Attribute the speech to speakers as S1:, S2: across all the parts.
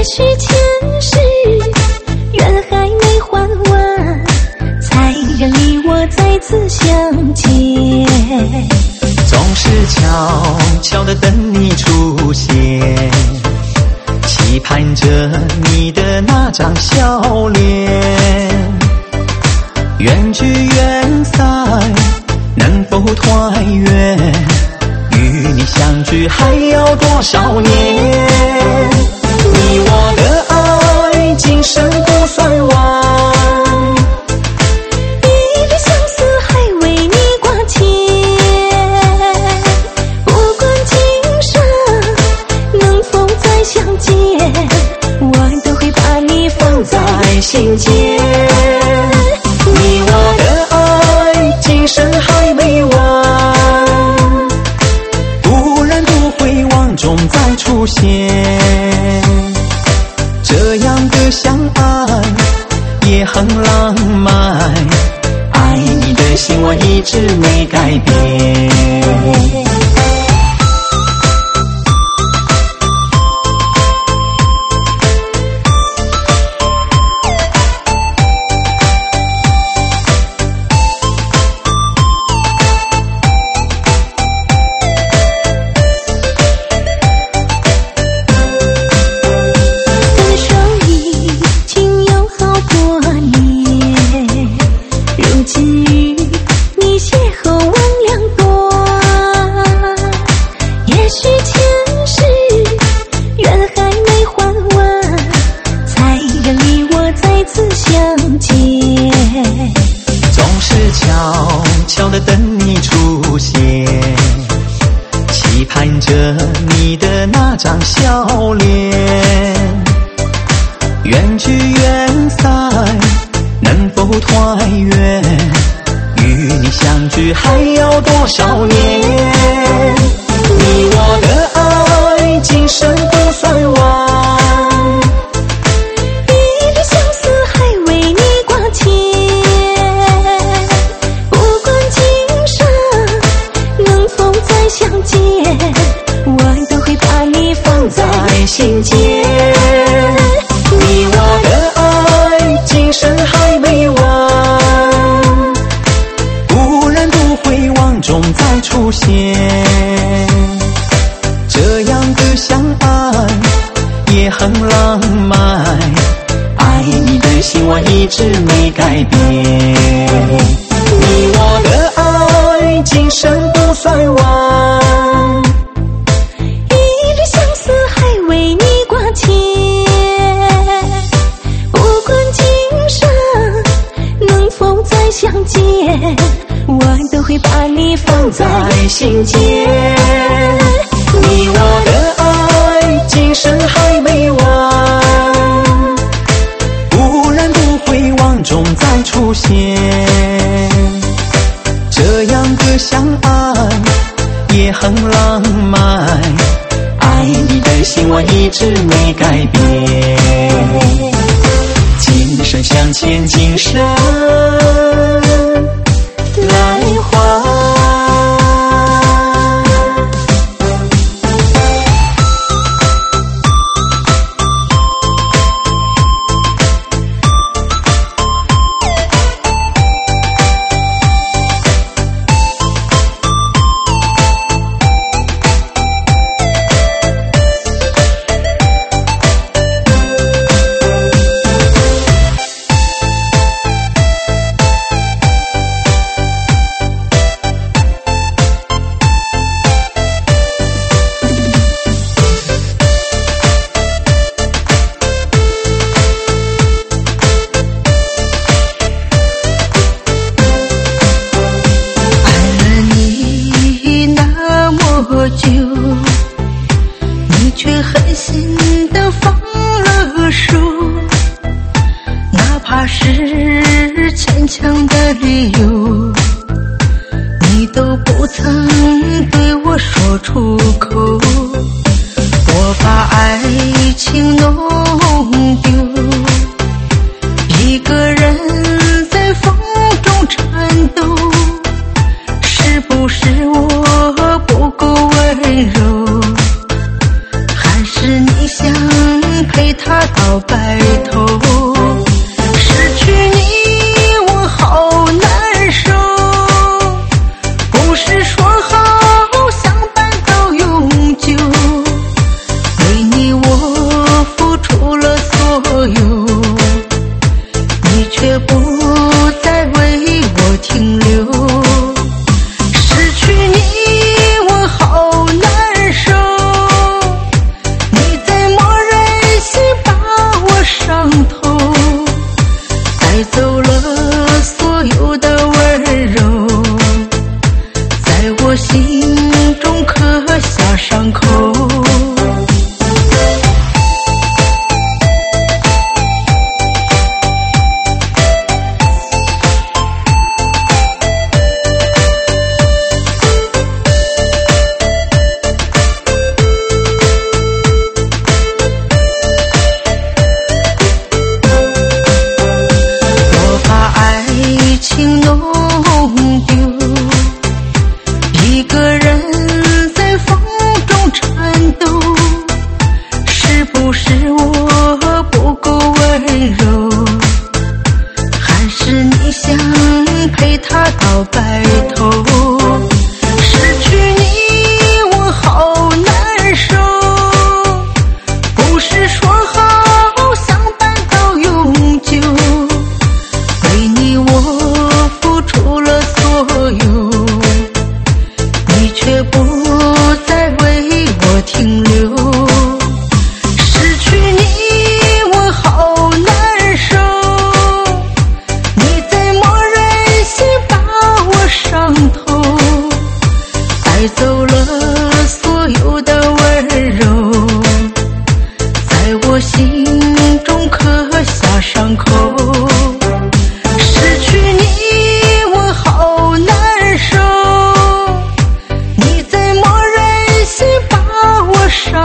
S1: 许前世缘还没还完，才让你我再次相见。
S2: 总是悄悄地等你出现，期盼着你的那张笑脸。缘聚缘散，能否团圆？与你相聚还要多少年？你我的爱，今生不算完，
S1: 一缕相思还为你挂牵。不管今生能否再相见，我都会把你放在心间。
S2: 你我的爱，今生还没完，不然不会望中再出现。这样的相爱也很浪漫，爱你的心我一直没改变。悄悄地等你出现，期盼着你的那张笑脸。缘聚缘散，能否团圆？与你相聚还要多少年？你我的爱，今生不算完，
S1: 一缕相思还为你挂牵。相见，我都会把你放在心间。
S2: 你我的爱，今生还没完，不然不会望中再出现。这样的相爱也很浪漫，爱你的心我一直没改变。你我的爱，今生不算完，
S1: 一缕相思还为你挂牵。不管今生能否再相见，我都会把你放在心间。
S2: 你我的爱，今生还没完，不然不会望中再出现。这样的相爱也很浪漫，爱你的心我一直没改变。今生相欠，今生来还。
S3: 你却狠心地放了手，哪怕是牵强的理由，你都不曾对我说出口。我把爱情弄丢，一个人在风中颤抖，是不是我不够温柔？还是你想陪他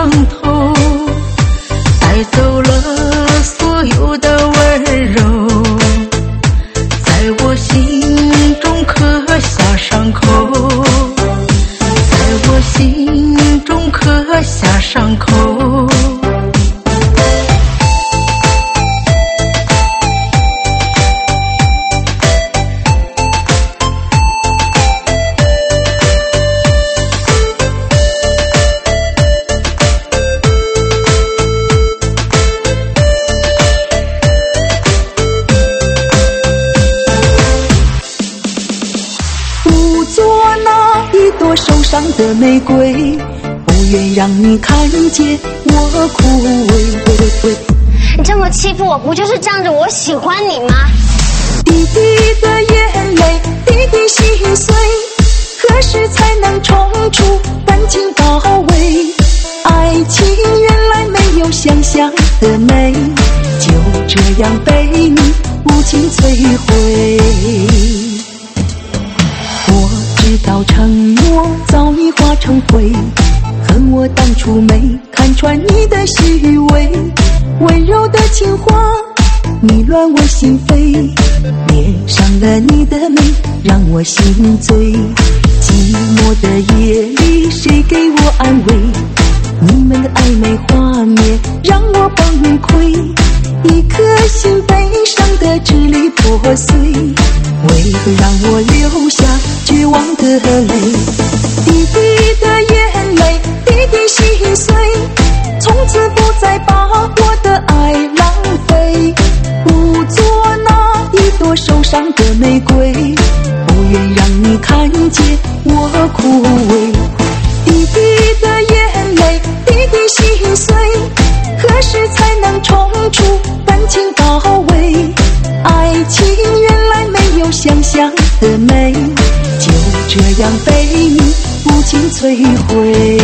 S3: 上头，带走了所有的温柔，在我心中刻下伤口，在我心中刻下伤口。
S1: 受伤的玫瑰，不愿让你看见我枯萎。
S4: 你这么欺负我，不就是仗着我喜欢你吗？
S1: 滴滴的眼泪，滴滴心碎，何时才能冲出感情包围？爱情原来没有想象的美，就这样被你无情摧毁。我知道承诺早已化成灰，恨我当初没看穿你的虚伪，温柔的情话迷乱我心扉，恋上了你的美让我心醉。寂寞的夜里谁给我安慰？你们的暧昧画面让我崩溃，一颗心悲伤的支离破碎，为何让我流下绝望的泪？滴滴的眼泪，滴滴心碎，从此不再把我的爱浪费，不做那一朵受伤的玫瑰，不愿让你看见我枯萎。滴滴的眼泪，滴滴心碎，何时才能冲出感情包围？爱情原来没有想象的美，就这样被你无情摧毁。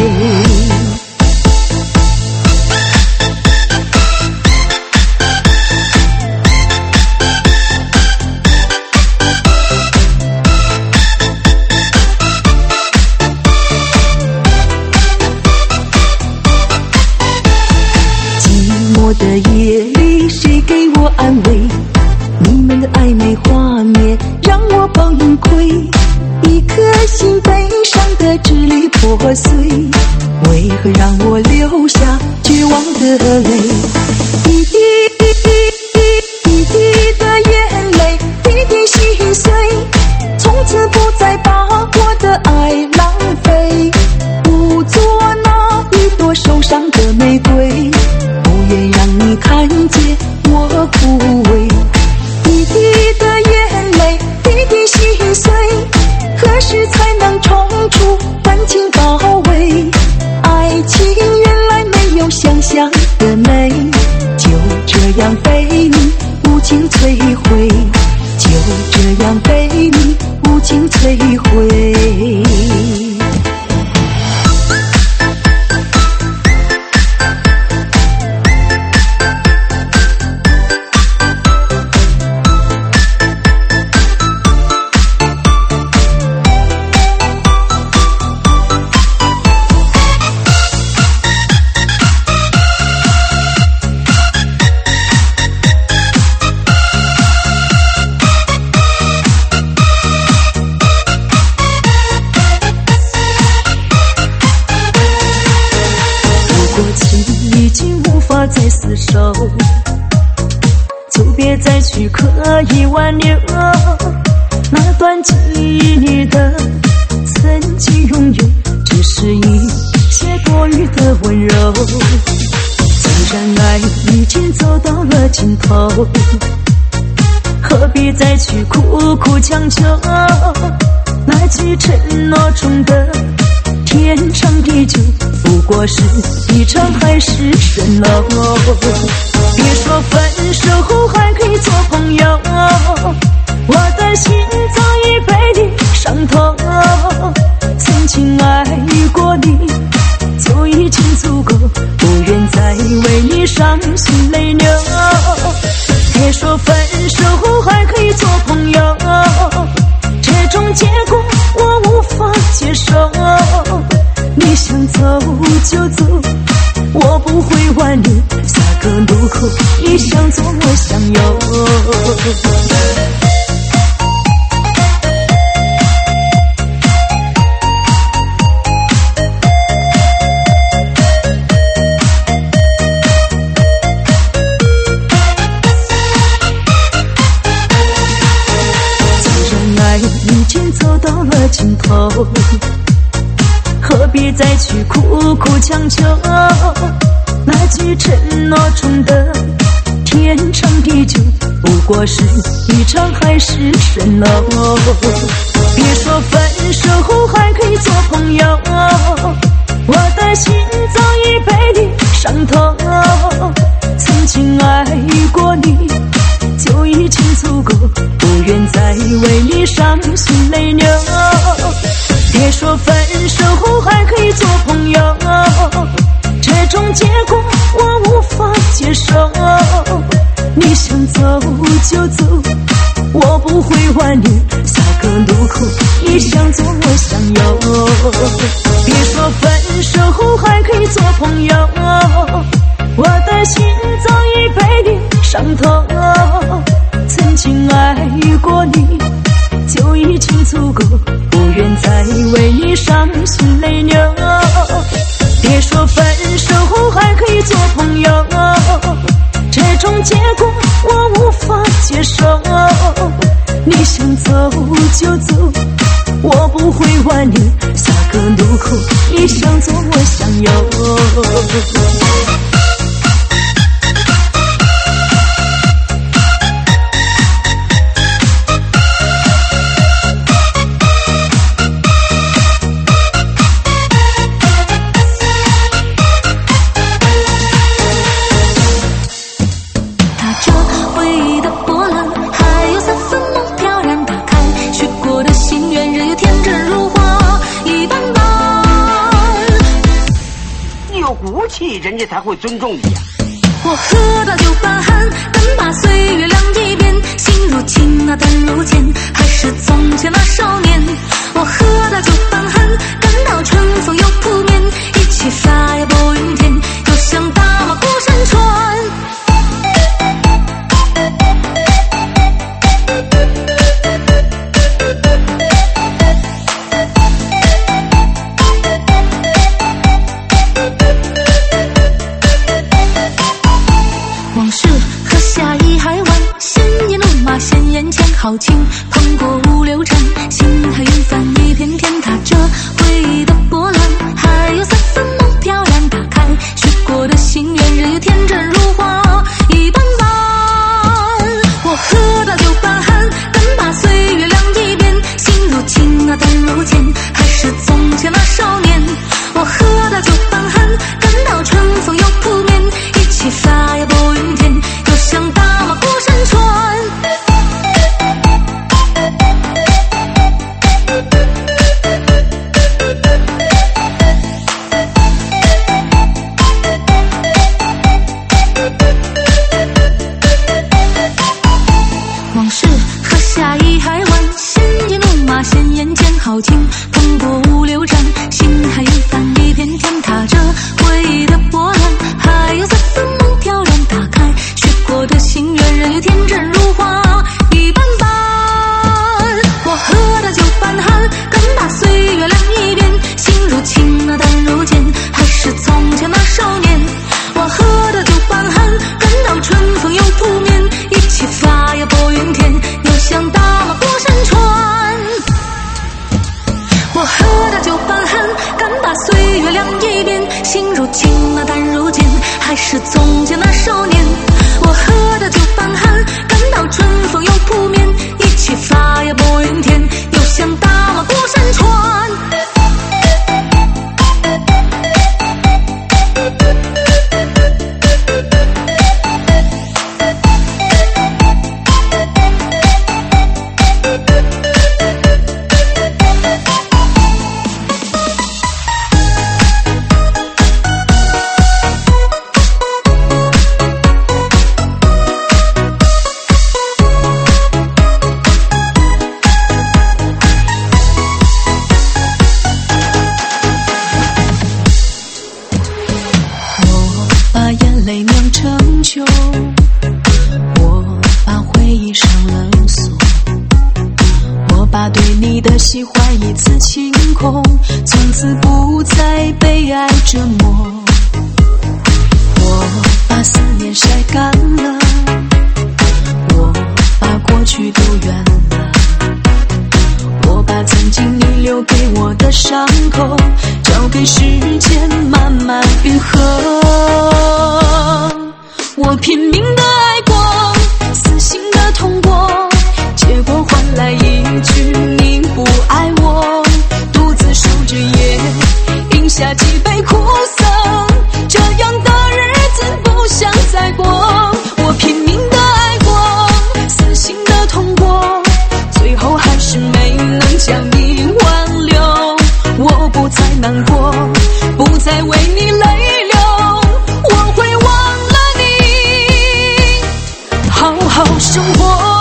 S1: 的夜里谁给我安慰？你们的暧昧画面让我崩溃，一颗心悲伤的支离破碎，为何让我流下绝望的泪？滴滴滴滴的眼泪，滴滴心碎，从此不再把我的爱浪费，不做那一朵受伤的玫瑰，让你看见我枯萎。滴滴的眼泪，滴滴心碎，何时才能冲出感情包围？爱情原来没有想象的美，就这样被你无情摧毁，就这样被你无情摧毁。再厮守，就别再去刻意挽留那段记忆的曾经拥有，只是一些多余的温柔。既然爱已经走到了尽头，何必再去苦苦强求那句承诺中的天长地久，不过是一场海市蜃楼。别说分手后还可以做朋友，我的心早已被你伤透。曾经爱过你就已经足够，不愿再为你伤心泪流。别说分手后还可以做朋友，这种结果我无法接受。你想走就走， 不会挽留，下个路口你向左我向右。既然爱已经走到了尽头，何必再去苦苦强求？那句承诺中的天长地久，不过是一场海市蜃楼。别说分手后还可以做朋友，我的心早已被你伤透。曾经爱过你就已经足够，不愿再为你伤心泪流。别说分手后还可以做朋友，这种结果我无法接受。你想走就走，我不会挽留，下个路口你向左我向右。别说分手后还可以做朋友，我的心早已被你伤透。曾经爱过你就已经足够，不愿再为你伤心泪流。别说分手后还可以做朋友，这种结果我无法接受。你想走就走，我不会挽留，下个路口你向左我向右。
S5: 人家才会尊重你呀。
S3: 我喝到酒半酣，敢把岁月亮一遍，心如情啊，淡如剑，还是从前那少年。我喝到酒半酣，感到春风又扑面，一起发呀拨云天，又想大马过山川。豪情碰过五六战，心海云帆一片天踏着回忆的波澜，还有三分梦飘然打开许过的心愿，日月天真如花一般般。我喝到酒半酣，敢把岁月亮一遍，心如情啊，淡如剑，还是从前那少年。我喝到酒半酣，感到春风又扑面，一起发呀拨云天，又想大马过山川。豪情碰过五六战，心海云帆一片天踏着回忆的波澜，还有三分梦飘然打开许过的心愿，日月天真如花一般般。我喝到酒半酣，敢把岁月亮一遍，心如情啊，淡如剑，还是从前那少年。我喝到酒半酣，感到春风又扑面，一起发呀拨云天，又想大马过山川。我喝到酒半酣，敢把岁月亮一遍，心如情啊，淡如剑，还是从前那少年。我喝到酒半酣，感到春风又扑面，一起发呀拨云天，又想大马过山川。
S1: 泪酿成酒，我把回忆上了锁，我把对你的喜欢一次清空，从此不再被爱折磨。我把思念晒干了，我把过去都圆了，我把曾经你留给我的伤口交给时间慢慢愈合。我拼命的爱过，死心的痛过，结果换来一句你不爱我，独自守着夜，饮下几杯苦涩，这样的日子不想再过。我拼命的爱过，死心的痛过，最后还是没能将你挽留。我不再难过，不再为你泪流，我会忘了你，好好生活。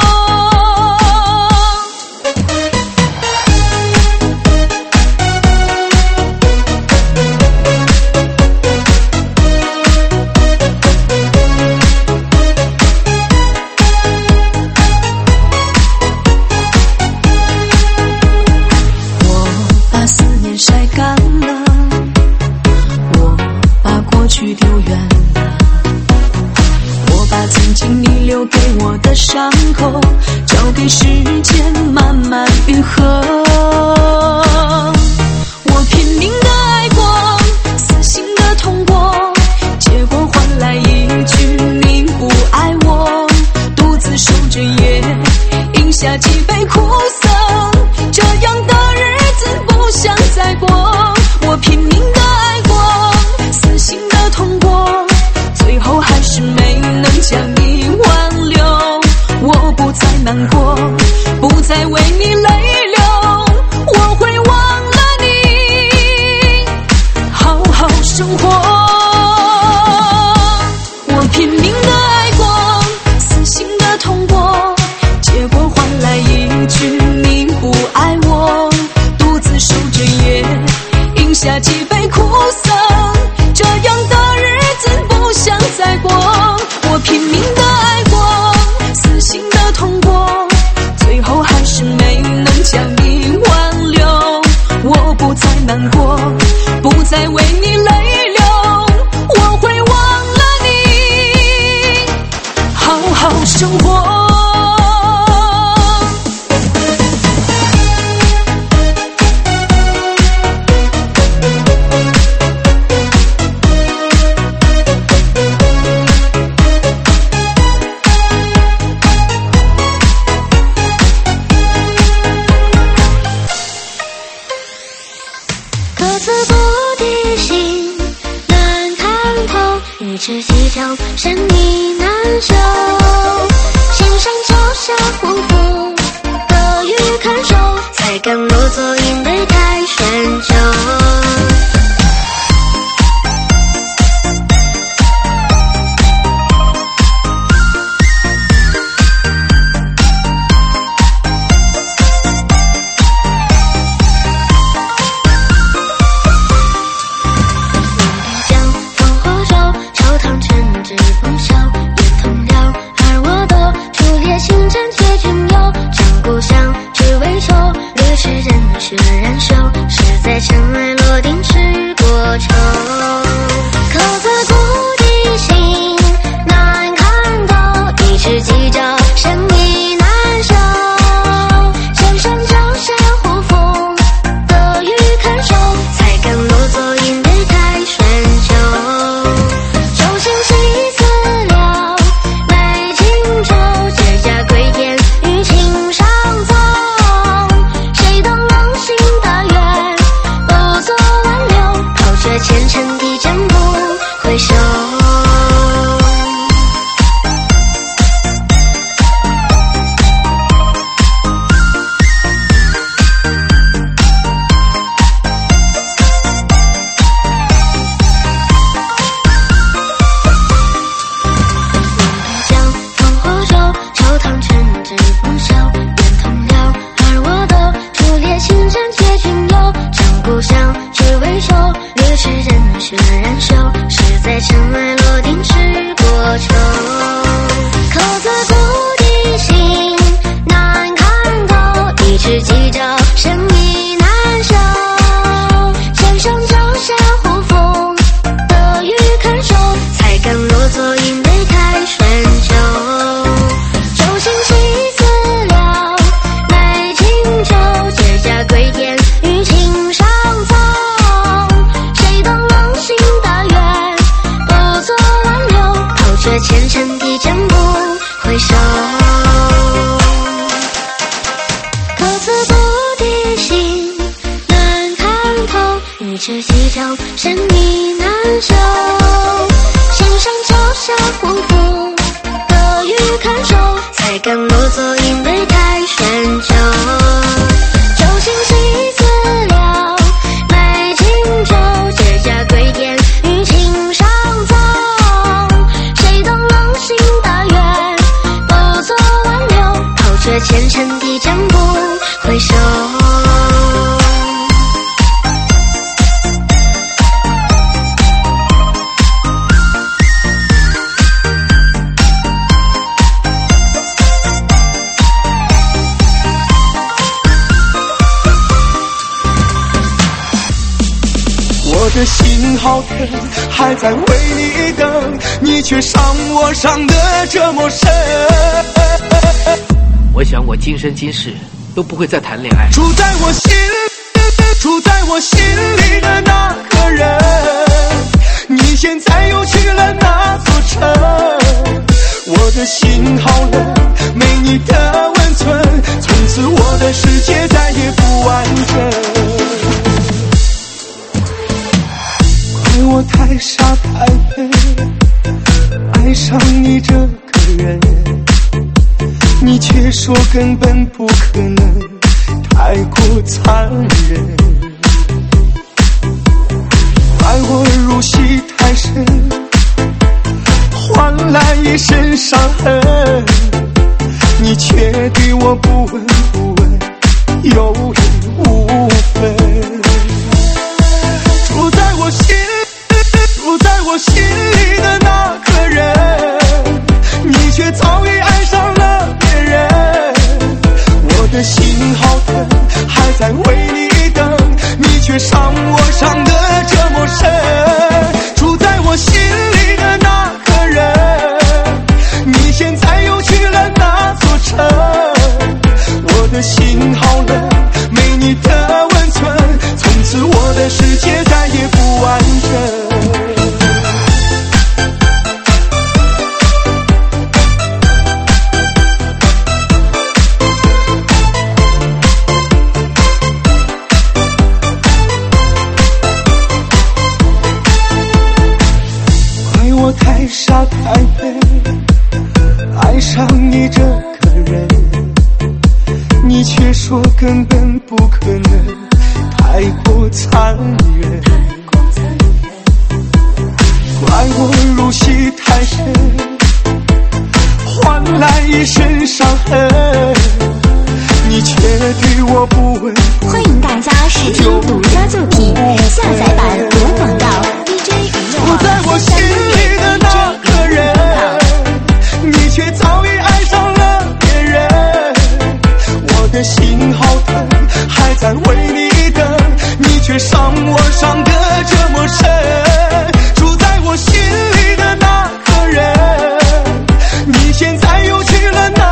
S1: 晒干了，我把过去丢远了，我把曾经你留给我的伤口交给时间慢慢愈合。我拼命的爱过，死心的痛过，结果换来一句你不爱我，独自守着夜，饮下几杯苦涩，这样的日子不想再过。我拼命的爱过，死心的痛过，最后还是没能将你挽留。我不再难过，不再为你泪流，我会忘了你，好好生活。我拼命的爱过，死心的痛过，结果换来一句你不爱我，独自守着夜，饮下几杯苦涩，这样的日子不想再过。我拼命的爱过，死心的痛过，最后还是没能将你挽留。我不再难过，不再为你泪流，我会忘了你，好好生活。
S6: 一直计较，生意难收，心上脚下辜负，得与看守，才敢落座应对太深秋。是人血燃烧，是在尘埃落定。 脉落定是国仇。口字不提心难看透，一直计较生意难收。山上脚下呼风，得遇看守，才敢落座饮杯开春酒。酒醒起思了美清酒，结痂归田与情上走。谁懂狼心大愿，不做挽留，抛却前尘地真不回首。各自不提心难看透，一直计较生意难收。心上脚下呼风，得遇看守，才敢落座饮杯开春酒。酒醒起思了美清酒，结痂归田与情上走。谁懂狼心大愿，不做挽留，抛却前尘地真不回首。
S7: 我的心好疼，还在为你等，你却伤我伤得这么深。
S8: 我想我今生今世都不会再谈恋爱。
S7: 住在我心里的那个人，你现在又去了哪座城？我的心好冷，没你的温存，从此我的世界再也不完整。怪我太傻太笨，爱上你这个人，你却说根本不可能，太过残忍。怪我入戏太深，换来一身伤痕，你却对我不闻不问，有理无分。住在我心里的那个人，你却早已爱上了别人。我的心好疼，还在为你等，你却伤我伤得这么深。住在我心里的那个人，你现在又去了哪座城？我的心好冷，没你的温存，从此我的世界再也不完整。太傻太笨，爱上你这个人，你却说根本不可能，太过残忍。怪我入戏太深，换来一身伤痕，你却对我不闻。
S9: 欢迎大家试听独家作品下载版无广告 DJ
S7: 我在我心里的那个人，你却早已爱上了别人。我的心好疼，还在为你等，你却伤我伤得这么深。住在我心里的那个人，你现在又去了哪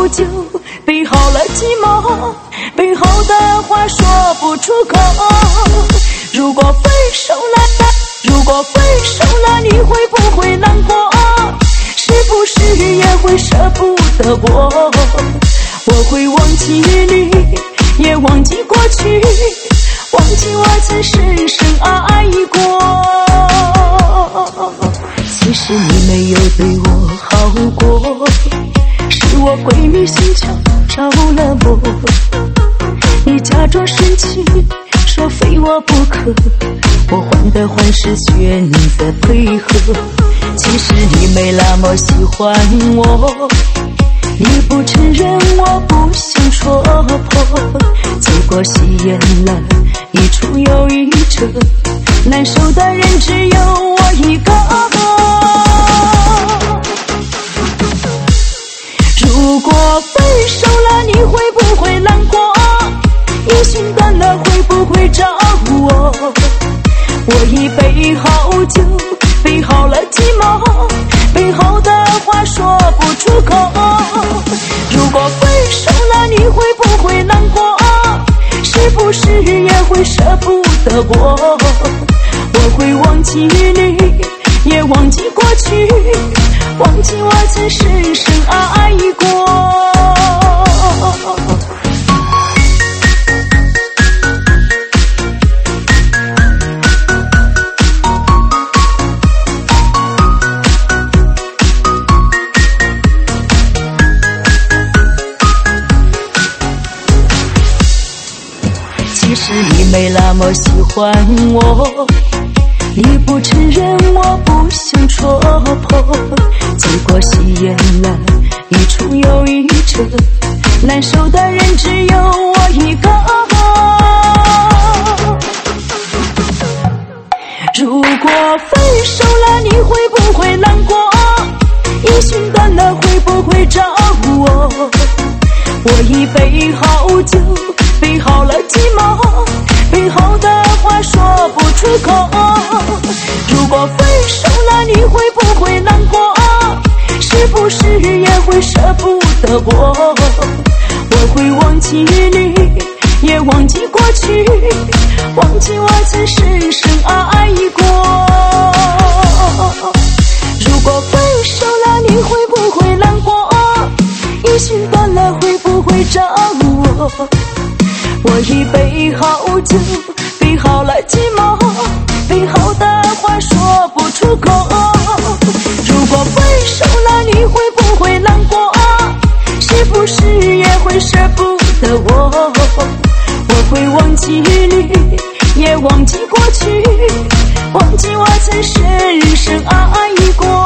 S1: 就备好了寂寞，背后的话说不出口。如果分手了，你会不会难过？是不是也会舍不得我？我会忘记你，也忘记过去，忘记我曾深深爱过。其实你没有对我好过，是我鬼迷心窍着了魔。你假装生气，说非我不可，我患得患失选择配合。其实你没那么喜欢我，你不承认，我不想戳破，结果戏演了一出又一折，难受的人只有我一个。如果分手了，你会不会难过？音讯断了，会不会找我？我已备好酒，备好了寂寞，背后的话说不出口。如果分手了，你会不会难过？是不是也会舍不得我？我会忘记你，也忘记过去，忘记我曾深深爱过。其实你没那么喜欢我，你不承认，我不想戳破，结果戏演了一出又一折，难受的人只有我一个。如果分手了，你会不会难过？音讯断了，会不会找我？我已备好酒，备好了寂寞，背后的话说不出口。如果分手了，你会不会难过？是不是也会舍不得我？我会忘记你，也忘记过去，忘记我曾深深爱过。如果分手了，你会不会难过？音讯断了，会不会找我？我已备好酒，备好了寂寞，背后的话说不出口。如果分手了，你会不会难过？是不是也会舍不得我？我会忘记你，也忘记过去，忘记我曾深深爱过。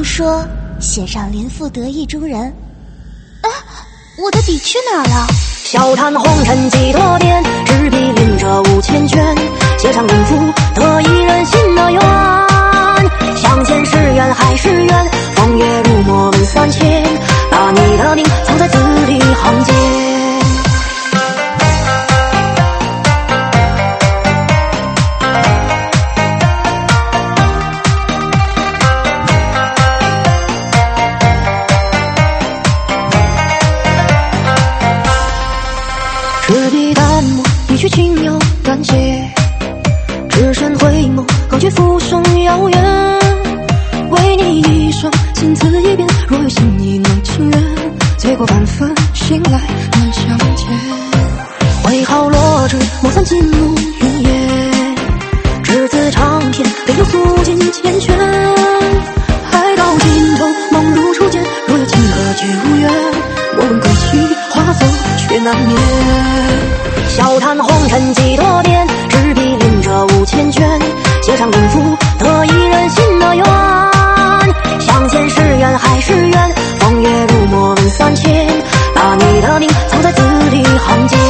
S9: 听说写上林赋得意中人。啊，我的笔去哪儿了？
S10: 笑谈红尘几多变，执笔临着5000卷，写上林赋得一人心的愿。相见是缘还是缘，风月如墨问3000，把你的名藏在字里行间。执笔淡墨，一曲轻描淡写，只身回眸，高举浮生遥远。为你一双情字一遍，若有心意能情愿，醉过半分，醒来难相见。挥毫落纸，墨散金木云烟，只字长篇，泪流诉尽千圈。爱到尽头，梦如初见，若有情何却无缘。我问归期，化作却难眠。笑谈红尘几多变，执笔临着5000卷，写上林赋得一人心的愿。相见是缘还是缘，风月如墨问3000，把你的名藏在字里行间。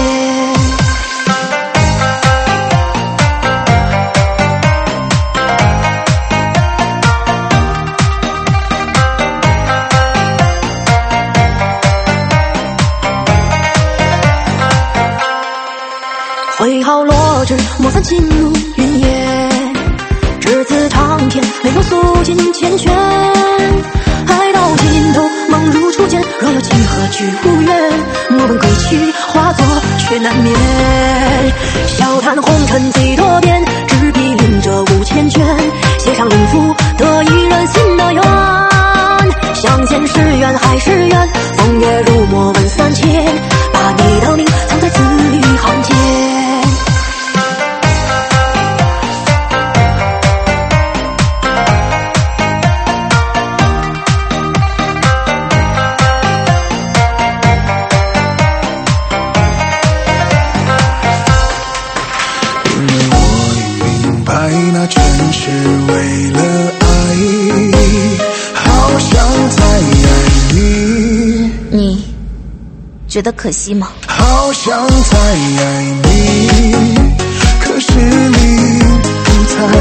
S10: 挥毫落纸，墨散金木云烟，只字长篇，泪流诉尽千圈。爱到尽头，梦如初见，若有情何惧无缘。莫问归期，化作却难眠。笑谈红尘几多变，执笔临着5000卷，写上林赋得一人心的愿。相见是缘还是缘，风月如墨问3000，把你的名藏在字里行间。
S7: 那全是为了爱，好想再爱你。
S9: 你觉得可惜吗？
S7: 好想再爱你，可是你不在，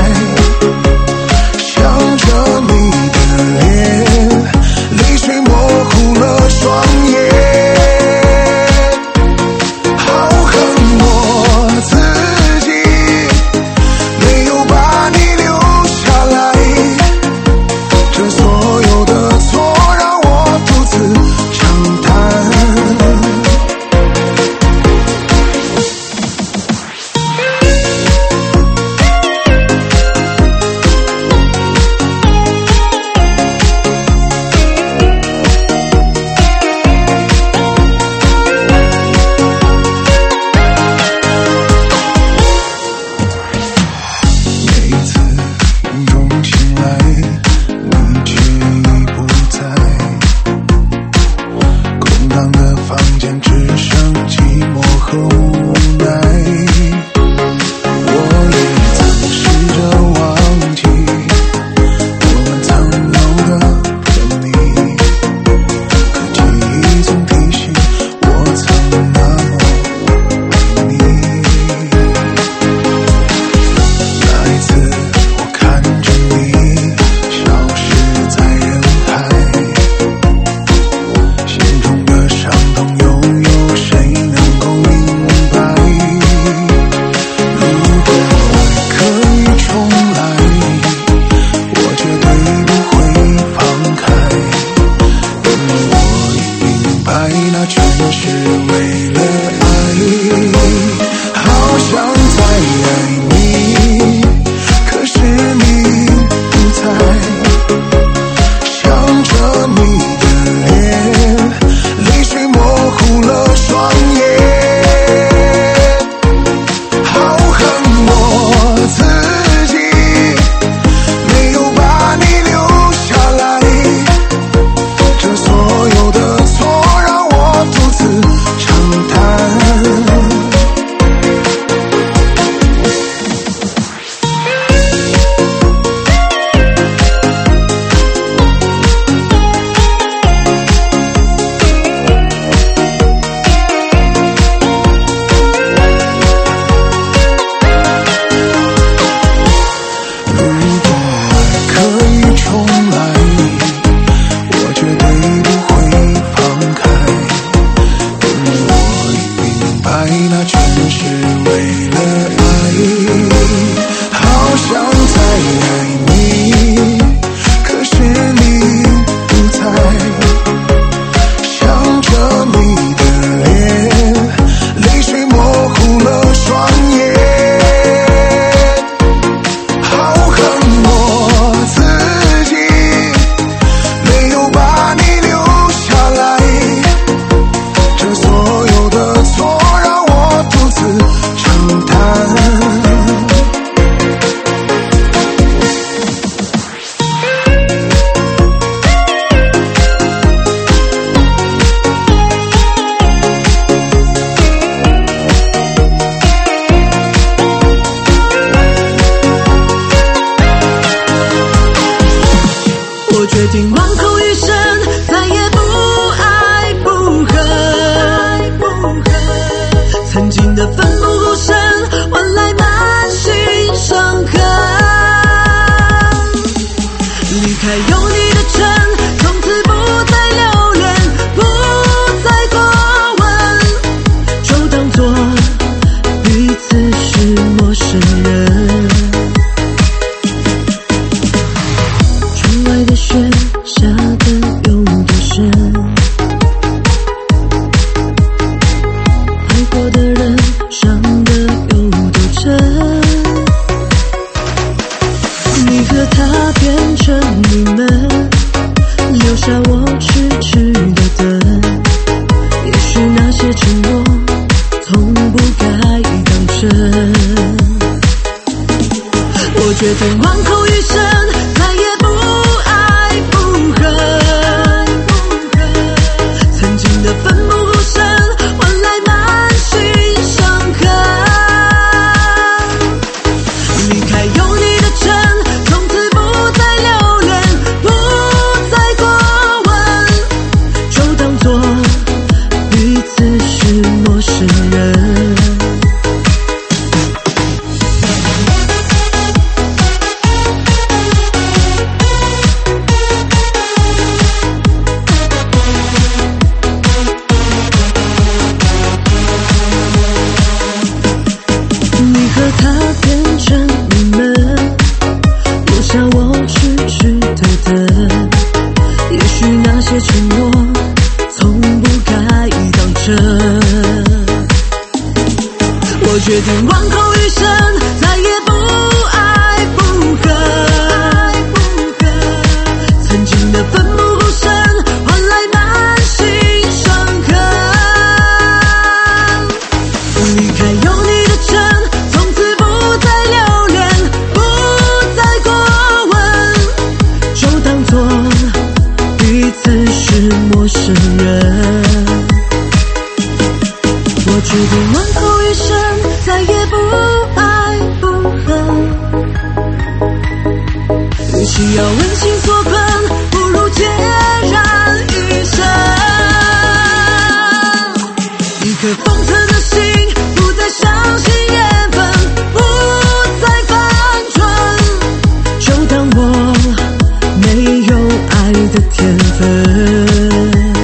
S7: 想着你的脸，泪水模糊了双眼。好恨我自己没有把你留下来，这所有的错让我独自承担。
S1: 余生，再也不爱不恨。曾经的奋不顾身，换来满心伤痕。离开有你的城，从此不再留恋，不再过问，就当作彼此是陌生人。窗外的雪下得有点深，爱过的人伤得有点沉。你和他变成你们，留下我痴痴的等。也许那些承诺从不该当真。我决定往后余生，再也不爱不恨。曾经的奋不顾身，换来满心伤痕。离开有你的城，从此不再留恋，不再过问，就当作彼此是陌生人。你和他变成你们，留下我痴痴的等。也许那些承诺从不该当真。我决定往后余生，再也不爱不恨。曾经的奋不顾身，换来满心伤痕。离开有你的城，从此不再留恋，不再过问，就当作彼此是陌生人。我决定往后余生，再也不爱不恨。与其要温情所困，不如孑然一身。一颗封存的心，不再相信缘分，不再反转，就当我没有爱的天分。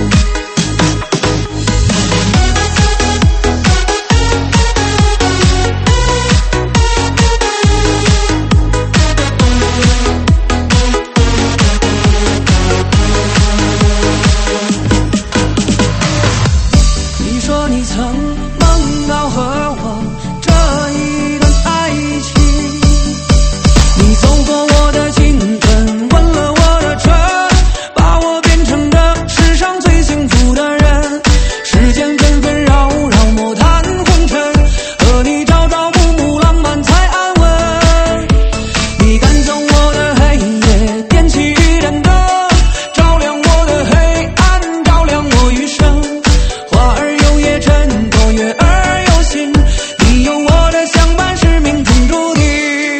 S7: 你说你曾梦到和我这一段爱情，你走过我的青春，吻了我的唇，把我变成这世上最幸福的人。世间纷纷扰扰，莫谈红尘，和你朝朝暮暮，浪漫才安稳。你赶走我的黑夜，点起一盏灯，照亮我的黑暗，照亮我余生。花儿有叶真多，月儿有心，你有我的相伴是命中注定。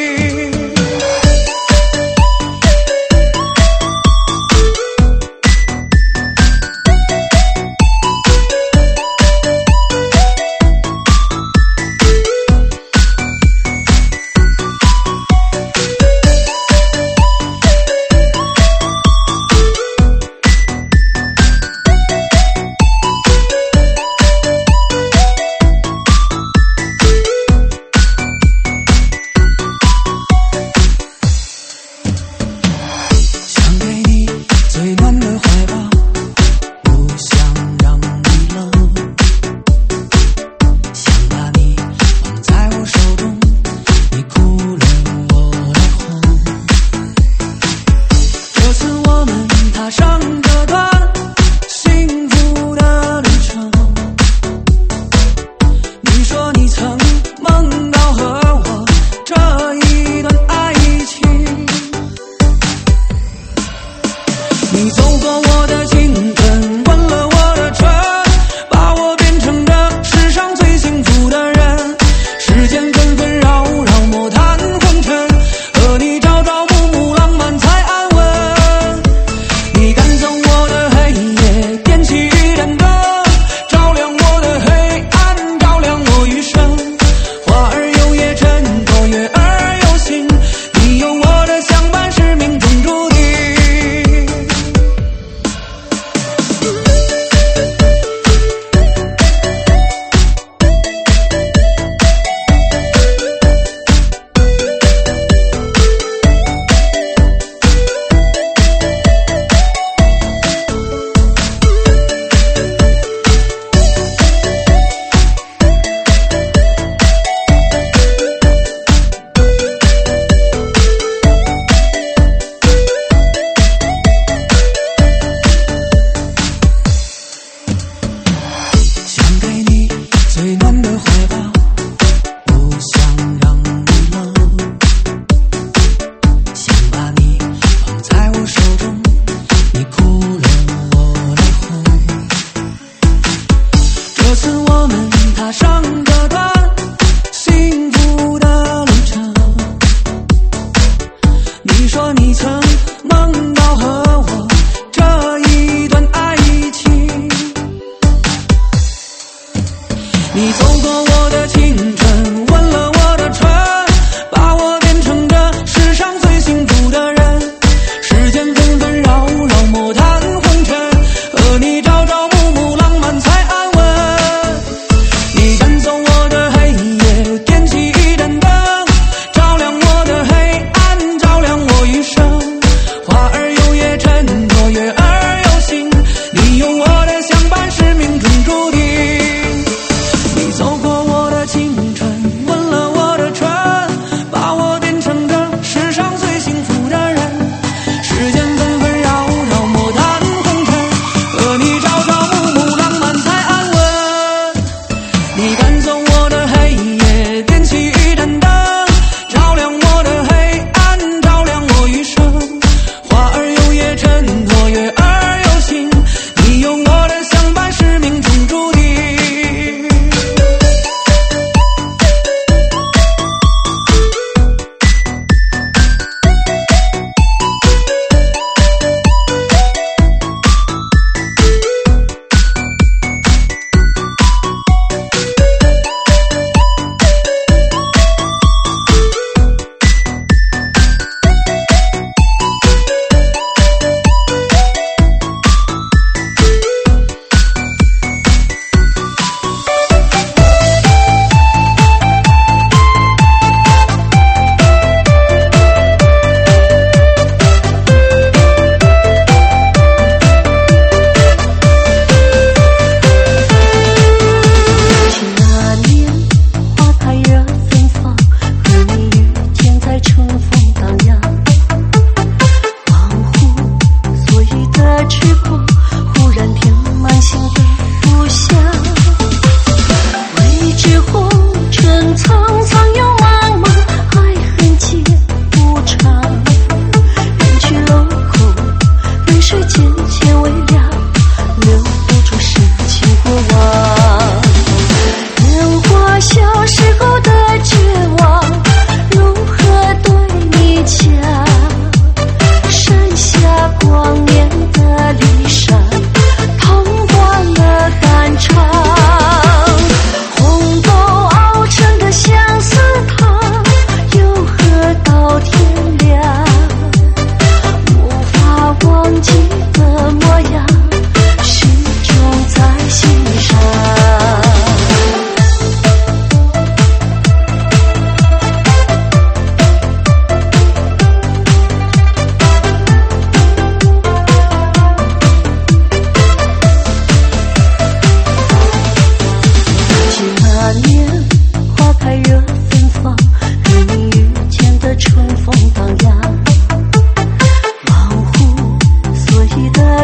S7: 想给你最暖的怀抱，不想让你冷，想把你捧在我手中，你哭了我来哄。这次我们踏上这段幸福的旅程，你说你曾梦到和我这一段爱情，你走过我的青春，吻了我的唇，把我变成这世上最幸福的人。世间纷纷扰扰，莫谈红尘，和你朝朝暮暮，浪漫才安稳。你赶走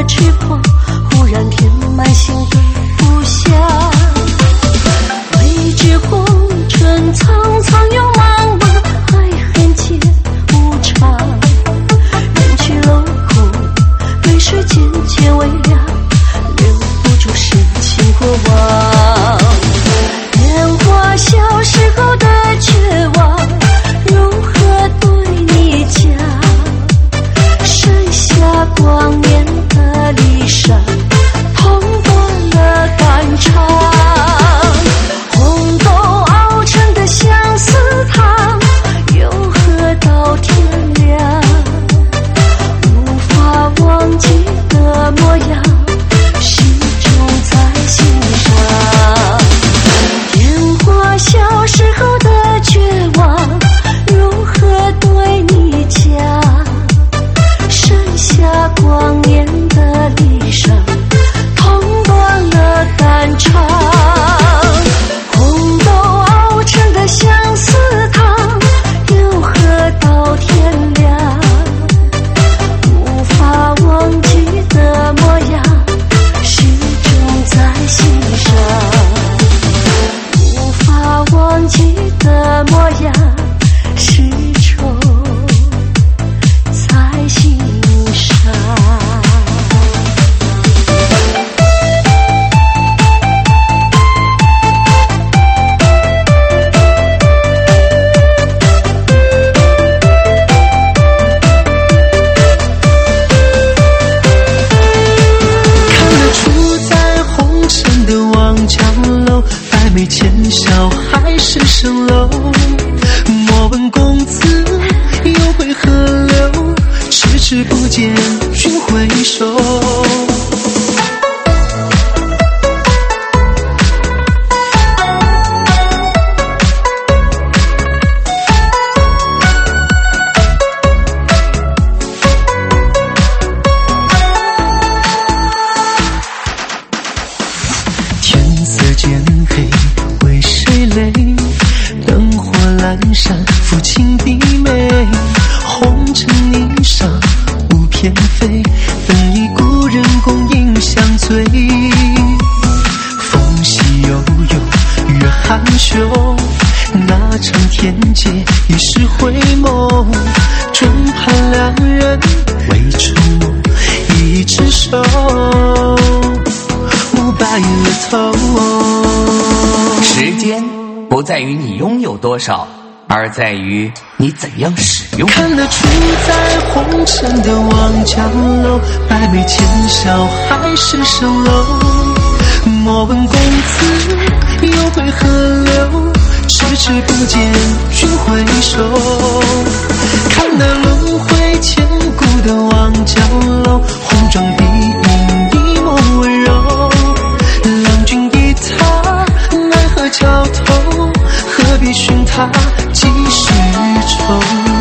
S1: 的痴狂，忽然填满心的不暇。未知红尘苍苍又茫茫，爱恨劫无常。人去楼空，泪水渐渐微凉，留不住深情过往。年华消逝后的绝望，如何对你讲？剩下光年的离殇，痛断了肝肠。红豆熬成的相思汤，又喝到天亮。无法忘记的模样，始终在心上。烟花消逝后的绝望，如何对你讲？剩下光年的离殇，痛断了肝肠。红豆熬成的相思汤，又喝到天亮。无法忘记的模样，始终在心上。无法忘记的模样，始终在心上。
S2: 看得出在红尘的望江楼，百媚千笑海市蜃楼。莫问公子又会何流，迟迟不见君回首。天色渐黑，为谁泪？灯火阑珊，抚琴低眉。红尘霓裳舞翩飞，分离故人共饮相醉。风息悠悠，月含羞，那场天劫已是回眸。终盼两人为重梦，一只手白了头。
S11: 时间不在于你拥有多少，而在于你怎样使用。
S2: 看得出在红尘的望江楼，百媚千笑海市蜃楼。莫问公子又会何流，迟迟不见君回首。看那轮回千古的望江楼，红妆碧影一抹温柔。郎君一他，奈何桥头，何必寻他几时愁。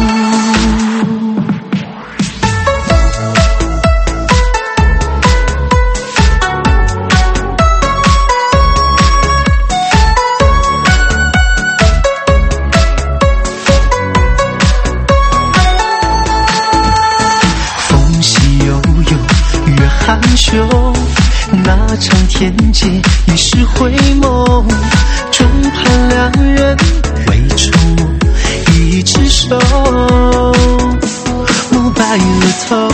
S2: 风息悠悠，月含羞，那场天劫已是回眸。终盼两人为重梦，一只手白了头。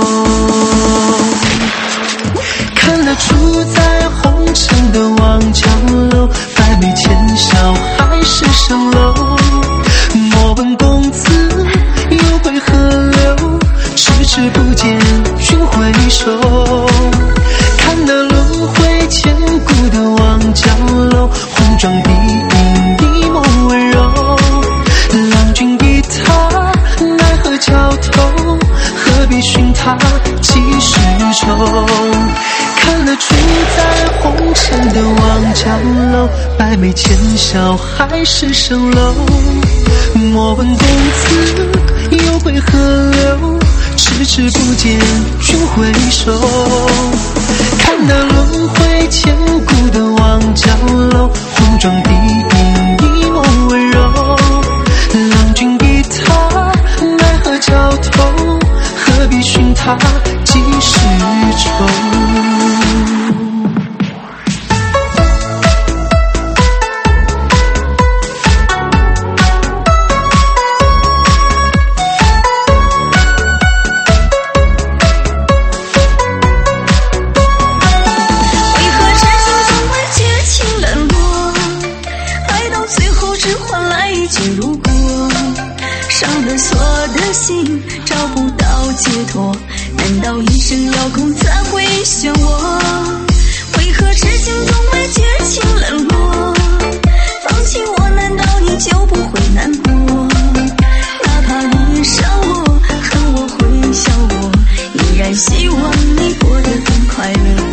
S2: 看得出在红尘的望江楼，百媚千笑海市蜃楼。莫问公子又会何流，迟迟不见君回首。看那轮回千古的望江楼，红妆碧影一抹温柔。郎君一他，奈何桥头，何必寻他几时愁。看得出在红尘的望江楼，百媚千笑海市蜃楼。莫问公子又会何流，迟迟不见君回首。看那轮回千古的望江楼，红妆碧影一抹温柔。郎君一他，奈何桥头，何必寻他几时愁。
S3: 生遥控才会选我？为何痴情总被绝情冷落？放弃我难道你就不会难过？哪怕你伤我恨我会笑我，依然希望你过得更快乐。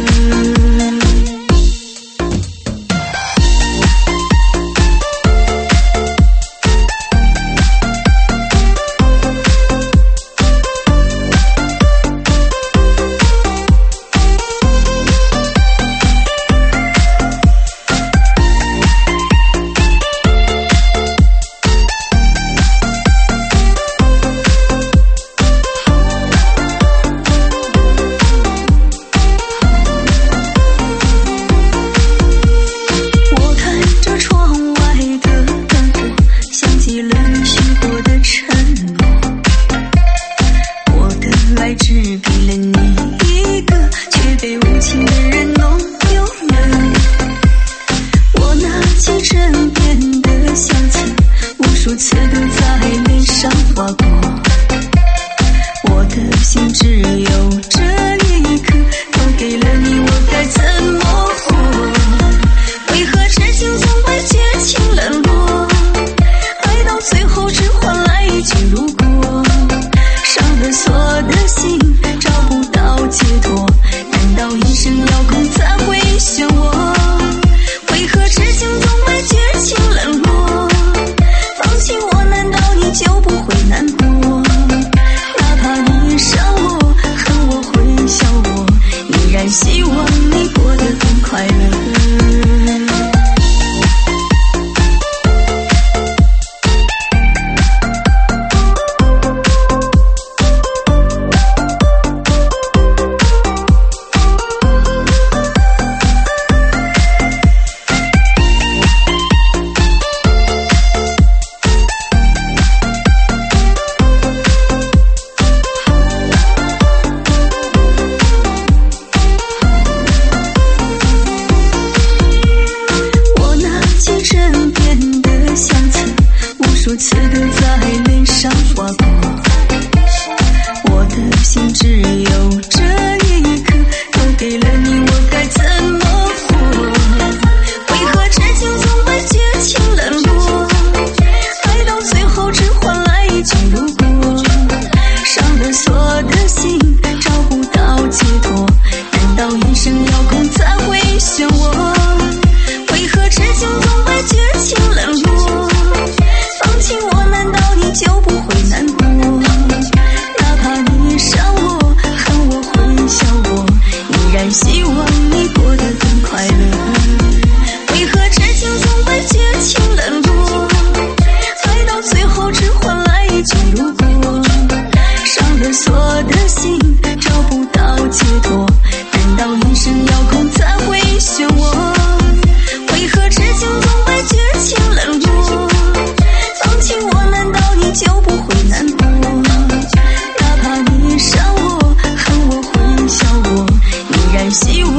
S3: 希望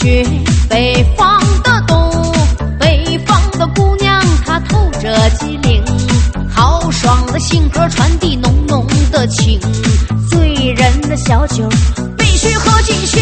S12: 雪，北方的冬，北方的姑娘她透着机灵，豪爽的性格传递浓浓的情，醉人的小酒必须喝尽兴。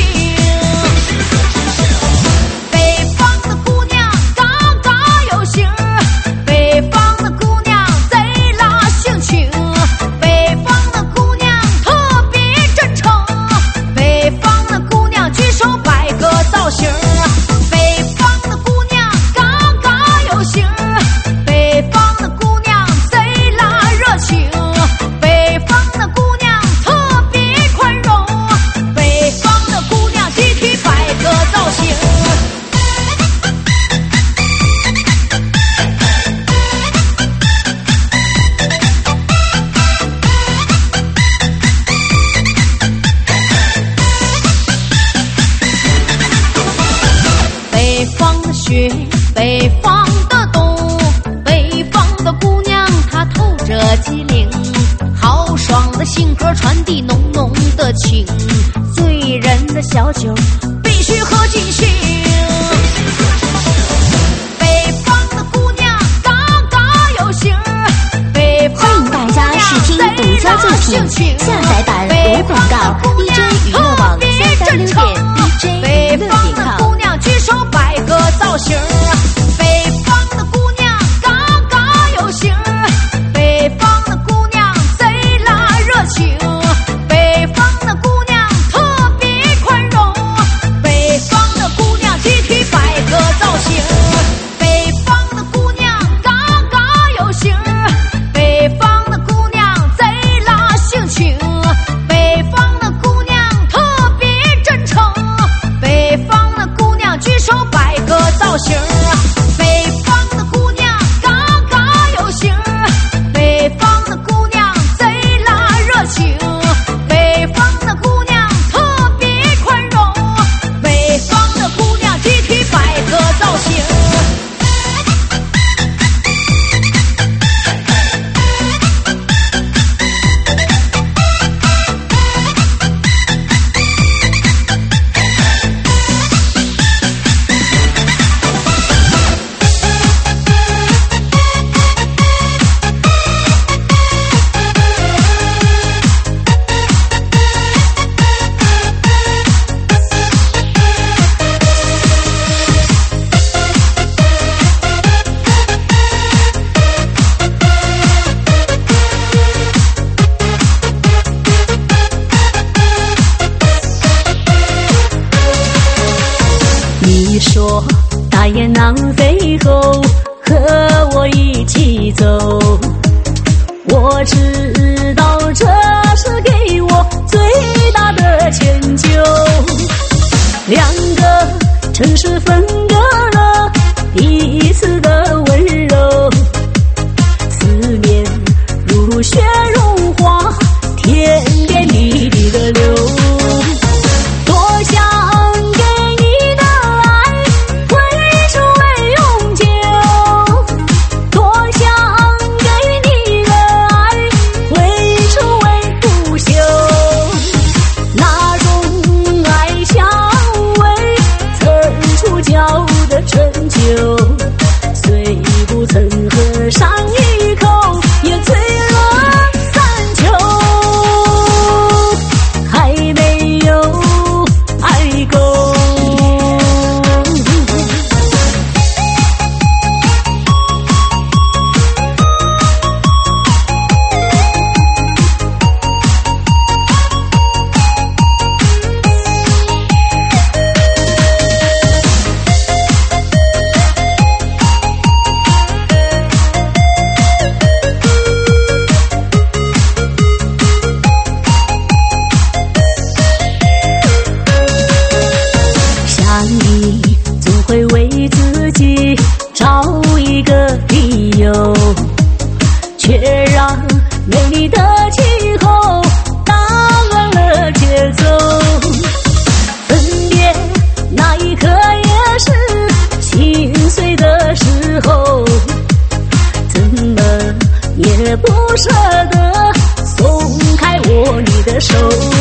S12: 北方的姑娘嘎嘎有型，北方的姑娘贼拉性情，北方的姑娘特别真诚，北方的姑娘举手摆个造型，北方的姑娘嘎嘎有型，北方的姑娘贼拉热情，北方的姑娘特别宽容，北方的姑娘集体摆个造型。北方的雪，北方的冬，北方的姑娘她透着机灵，豪爽的性格传递浓浓的情，醉人的小酒必须喝尽兴。北方的姑娘嘎嘎有型，北方的姑娘贼拉性情，
S9: 下载版无广告 DJ 娱乐网336.DJ
S12: 北方的姑娘举手摆个造型，北方的姑娘嘎嘎有型，北方的姑娘贼拉热情，北方的姑娘特别宽容，北方的姑娘集体摆个造型，北方的姑娘嘎嘎有型，北方的姑娘贼拉性情，北方的姑娘特别真诚，北方的姑娘举手摆个造型，北方的姑娘嘎嘎有型，北方的姑娘贼拉热情，北方的姑娘特别宽容，北方的姑娘集体摆个造型。
S1: 你说大雁南飞后和我一起走，我知道这是给我最大的迁就。两个城市分隔了彼此的温柔，思念如雪融化天边滴滴的流，多想虽不曾喝上一口，也醉了三秋，还没有爱够。你总会为自己找一个理由，却让美丽的气候打乱了节奏。分别那一刻也是心碎的时候，怎么也不舍得松开我你的手。